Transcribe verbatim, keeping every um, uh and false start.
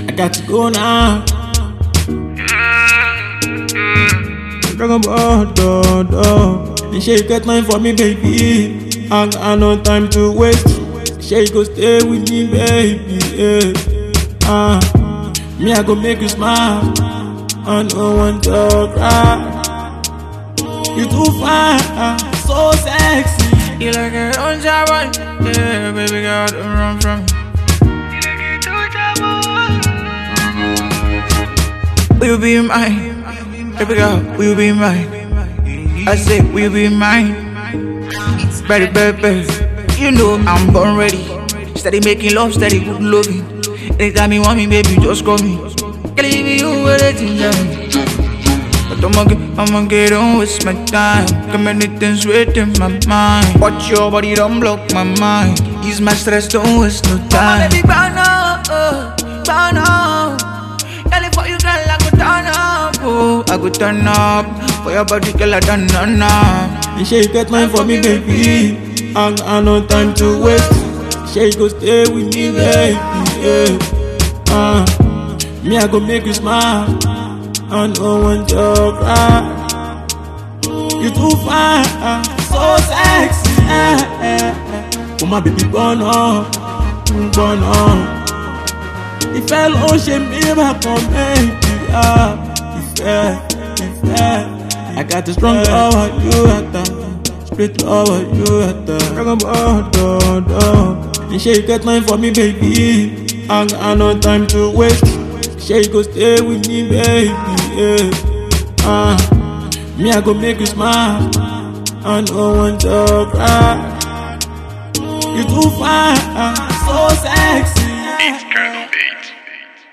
I got to go now. Dragon Ball, do, do. And she get time for me, baby. I got no time to waste. She go stay with me, baby. Yeah. Uh, me, I go make you smile. I don't want to cry. You too fine, so sexy. You like it on Java, yeah, baby girl, don't run from me. You like it on Java. Will you be mine? Baby girl, will you be mine? I say, will you be mine? Baby, baby, you know I'm born ready. Steady making love, steady good loving. Anytime you want me, baby, just call me. Can't leave you with it in time. But I'ma get, I'ma get on with my time. Got many things written in my mind. Watch your body, don't block my mind. Ease my stress, don't waste no time. Oh, baby, burn up, uh, burn up. Girl, for you, girl, I go turn up. Oh, I go turn up. For your body, girl, I done none up. And she get time for me, baby. I got no time to waste. She go stay with me, baby. Yeah. Uh, me, I go make you smile. I don't want to cry. You too fine, so sexy. Oh my baby, burn on, burn on. If I don't shame me back on me, if I, if I, I got the strong love, you at that, split love, you at that. Dragon Ball, do, do. And she get time for me, baby. I got no time to waste. She go stay with me, baby. Yeah. Uh, me, I go make you smile. I don't want to cry. You too fine, so sexy.